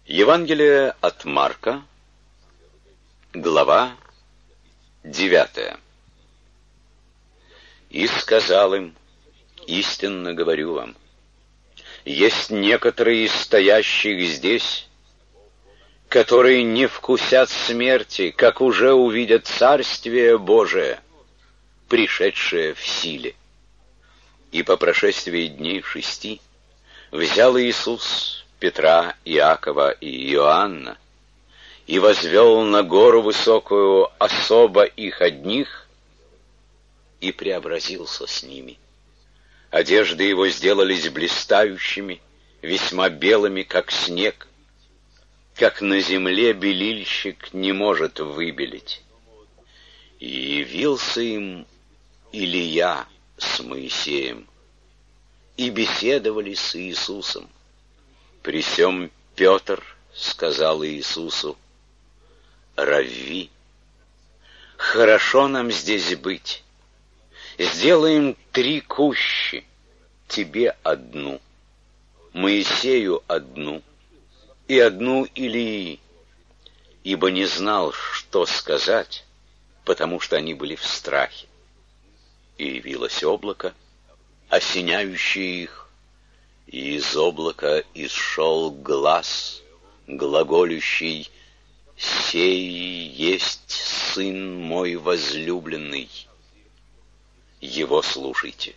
Евангелие от Марка, глава 9. «И сказал им: истинно говорю вам, есть некоторые из стоящих здесь, которые не вкусят смерти, как уже увидят Царствие Божие, пришедшее в силе». И по прошествии дней 6 взял Иисус Петра, Иакова и Иоанна и возвел на гору высокую особо их одних и преобразился с ними. Одежды его сделались блистающими, весьма белыми, как снег, как на земле белильщик не может выбелить. И явился им Илия с Моисеем, и беседовали с Иисусом. При сем Петр сказал Иисусу: «Равви, хорошо нам здесь быть. Сделаем 3 кущи, тебе одну, Моисею одну и одну Илии». Ибо не знал, что сказать, потому что они были в страхе. И явилось облако, осеняющее их, и из облака исшел глас, глаголющий: «Сей есть Сын мой возлюбленный, его слушайте».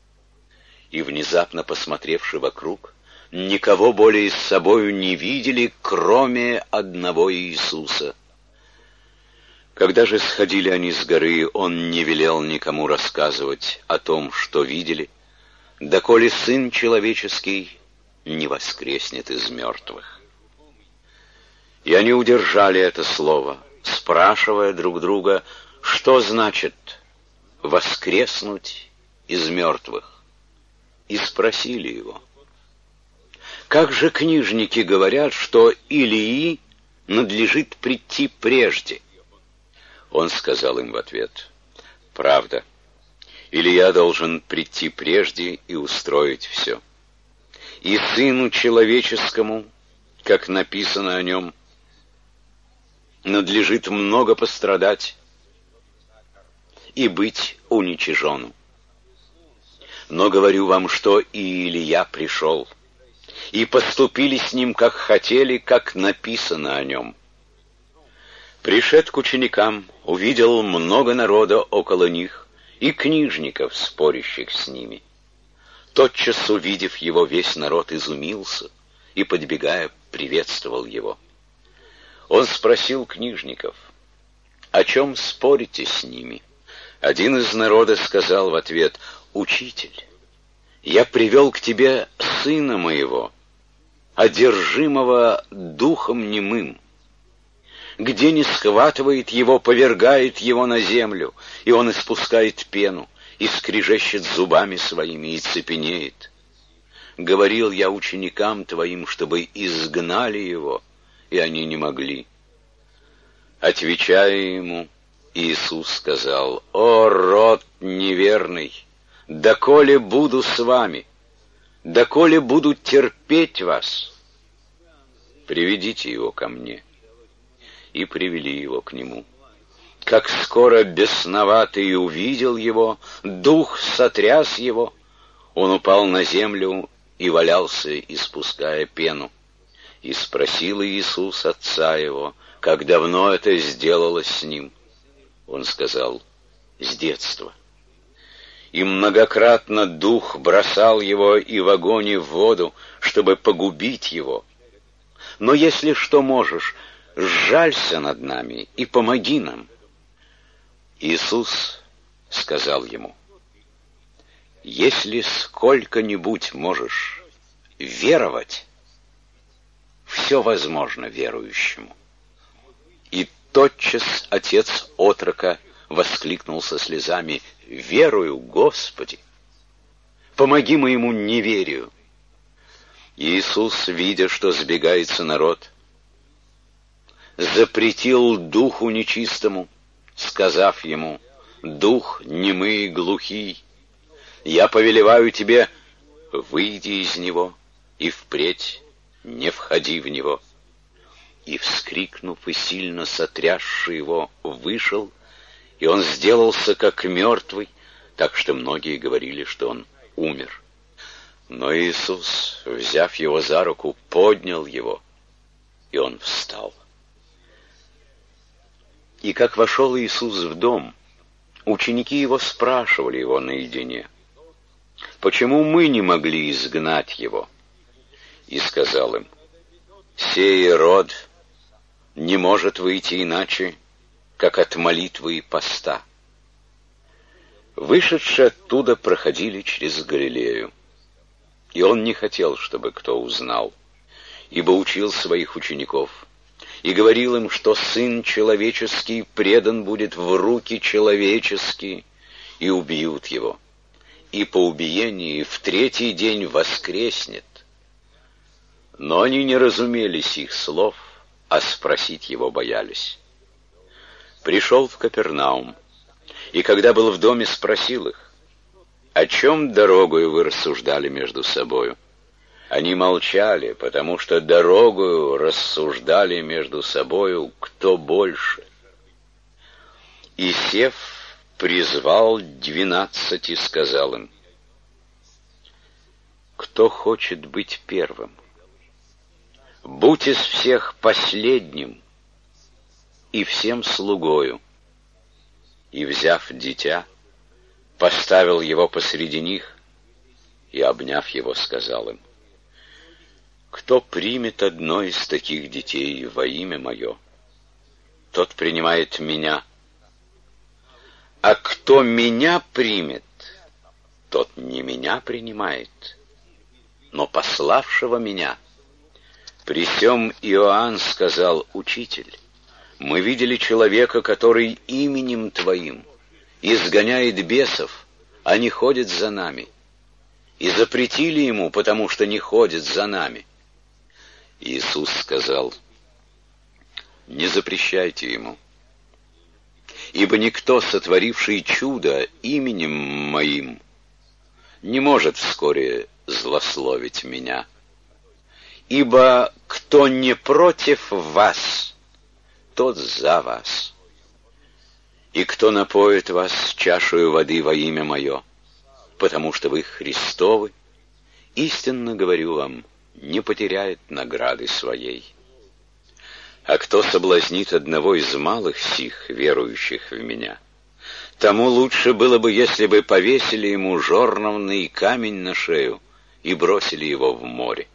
И внезапно, посмотревши вокруг, никого более с собою не видели, кроме одного Иисуса. Когда же сходили они с горы, он не велел никому рассказывать о том, что видели, доколе Сын Человеческий не воскреснет из мертвых. И они удержали это слово, спрашивая друг друга, что значит воскреснуть из мертвых, и спросили его: «Как же книжники говорят, что Илии надлежит прийти прежде?» Он сказал им в ответ: «Правда, Илия должен прийти прежде и устроить все. И Сыну Человеческому, как написано о нем, надлежит много пострадать и быть уничиженным. Но говорю вам, что и Илия пришел, и поступили с ним, как хотели, как написано о нем. Пришед к ученикам, увидел много народа около них, и книжников, спорящих с ними. Тотчас, увидев его, весь народ изумился и, подбегая, приветствовал его. Он спросил книжников: «О чем спорите с ними?» Один из народа сказал в ответ: «Учитель, я привел к тебе сына моего, одержимого духом немым. Где не схватывает его, повергает его на землю, и он испускает пену, и скрежещет зубами своими, и цепенеет. Говорил я ученикам твоим, чтобы изгнали его, и они не могли». Отвечая ему, Иисус сказал: «О, род неверный, доколе буду с вами, доколе буду терпеть вас? Приведите его ко мне». И привели его к нему. Как скоро бесноватый увидел его, дух сотряс его, он упал на землю и валялся, испуская пену. И спросил Иисус отца его, как давно это сделалось с ним. Он сказал: «С детства». И многократно дух бросал его и в огонь, и в воду, чтобы погубить его. Но если что можешь, сжалься над нами и помоги нам». Иисус сказал ему: «Если сколько-нибудь можешь веровать, все возможно верующему». И тотчас отец отрока воскликнул со слезами: «Верую, Господи, помоги моему неверию». Иисус, видя, что сбегается народ, запретил духу нечистому, сказав ему: «Дух немый и глухий, я повелеваю тебе, выйди из него и впредь не входи в него». И, вскрикнув и сильно сотрясший его, вышел, и он сделался как мертвый, так что многие говорили, что он умер. Но Иисус, взяв его за руку, поднял его, и он встал. И как вошел Иисус в дом, ученики его спрашивали его наедине: «Почему мы не могли изгнать его?» И сказал им: «Сей род не может выйти иначе, как от молитвы и поста». Вышедшие оттуда проходили через Галилею, и он не хотел, чтобы кто узнал, ибо учил своих учеников и говорил им, что Сын Человеческий предан будет в руки человеческие, и убьют его, и по убиении в третий день воскреснет. Но они не разумели сих слов, а спросить его боялись. Пришел в Капернаум, и когда был в доме, спросил их: «О чем дорогою вы рассуждали между собою?» Они молчали, потому что дорогою рассуждали между собою, кто больше. И, сев, призвал 12 и сказал им: «Кто хочет быть первым, будь из всех последним и всем слугою». И, взяв дитя, поставил его посреди них и, обняв его, сказал им: «Кто примет одно из таких детей во имя мое, тот принимает меня. А кто меня примет, тот не меня принимает, но пославшего меня». При сем Иоанн сказал: «Учитель, мы видели человека, который именем Твоим изгоняет бесов, а не ходит за нами. И запретили ему, потому что не ходит за нами». Иисус сказал: «Не запрещайте ему, ибо никто, сотворивший чудо именем Моим, не может вскоре злословить Меня. Ибо кто не против вас, тот за вас. И кто напоит вас чашею воды во имя Мое, потому что вы Христовы, истинно говорю вам, не потеряет награды своей. А кто соблазнит одного из малых сих, верующих в Меня, тому лучше было бы, если бы повесили ему жорновный камень на шею и бросили его в море.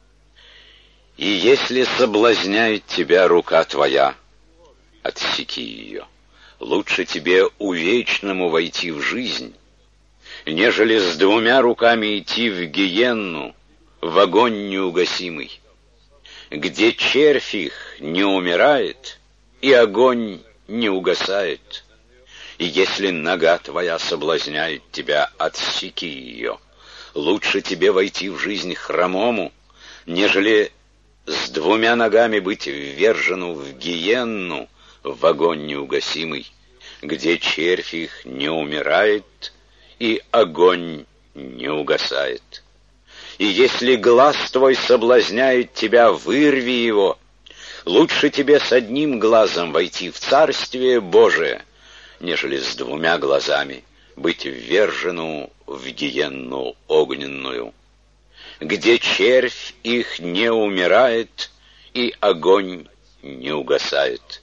И если соблазняет тебя рука твоя, отсеки ее. Лучше тебе увечному войти в жизнь, нежели с 2 руками идти в гиенну, в огонь неугасимый, где червь их не умирает, и огонь не угасает. И если нога твоя соблазняет тебя, отсеки ее. Лучше тебе войти в жизнь хромому, нежели с 2 ногами быть ввержену в гиенну, в огонь неугасимый, где червь их не умирает, и огонь не угасает. И если глаз твой соблазняет тебя, вырви его. Лучше тебе с 1 глазом войти в Царствие Божие, нежели с 2 глазами быть ввержену в гиенну огненную, где червь их не умирает, и огонь не угасает.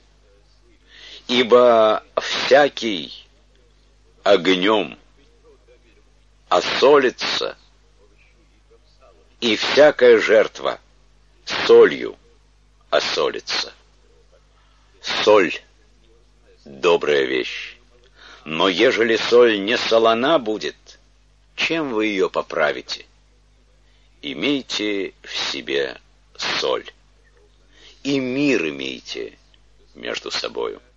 Ибо всякий огнем осолится, и всякая жертва солью осолится. Соль — добрая вещь, но ежели соль не солона будет, чем вы ее поправите? Имейте в себе соль, и мир имейте между собою.